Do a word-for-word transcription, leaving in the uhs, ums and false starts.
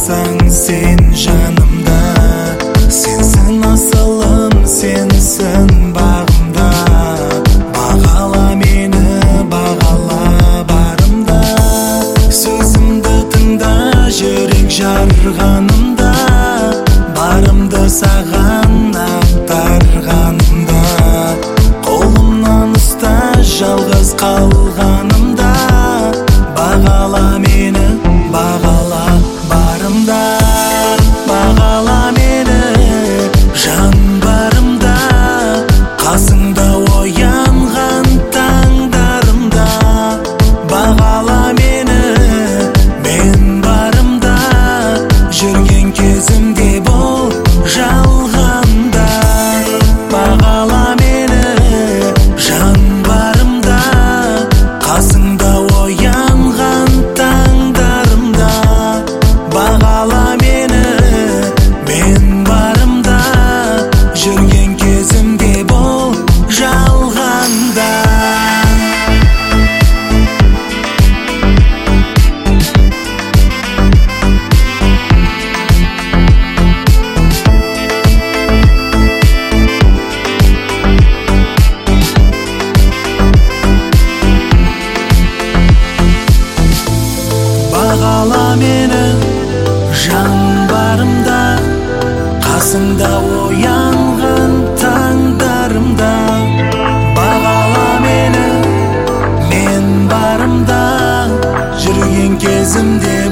болсаң сен жанымда, сенсің асылым, сенсің бағымда. Бағала мені, бағала барымда, сөзімді тыңда, жүрек жарғанымда, барымды саған ақтарғанымда, қолымнан ұста жалғыз қалғанымда. Бағала мені, бағала барымда, бағала мені жан барымда, қасыңда оянған таңдарымда. Бағала мені мен барымда, жүрген кезімде бол жалғанда. Бағала мені жан барымда, қасыңда оянған таңдарымда. Бағала мені мен барымда, жүрген кезімде бол жалғанда. Бағала мені жан барымда, қасыңда оянған таңдарымда. Бағала мені мен барымда, жүрген кезімде